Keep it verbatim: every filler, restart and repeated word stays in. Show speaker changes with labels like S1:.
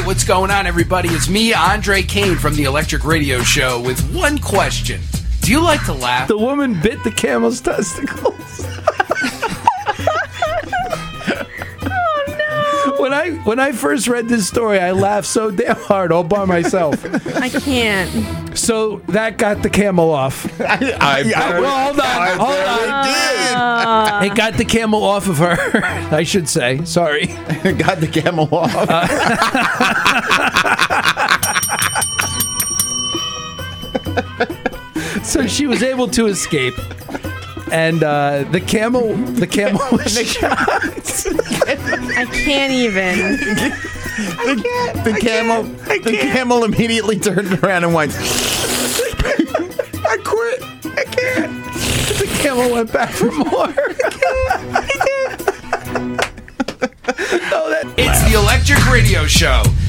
S1: What's going on, everybody? It's me, Andre Kane, from the Electric Radio Show, with one question. Do you like to laugh?
S2: The woman bit the camel's testicles.
S3: Oh, no.
S2: When I when I first read this story, I laughed so damn hard all by myself.
S3: I can't.
S2: So that got the camel off.
S4: I, I,
S2: I, well, hold on,
S4: I
S2: hold on.
S4: did.
S2: It got the camel off of her, I should say. Sorry.
S4: Got the camel off.
S2: Uh, so she was able to escape, and uh, the camel, the camel was shot.
S3: I can't even.
S4: The, the camel, the camel immediately turned around and went. I quit. I can't.
S2: The camel went back for more.
S1: It's the Electric Radio Show.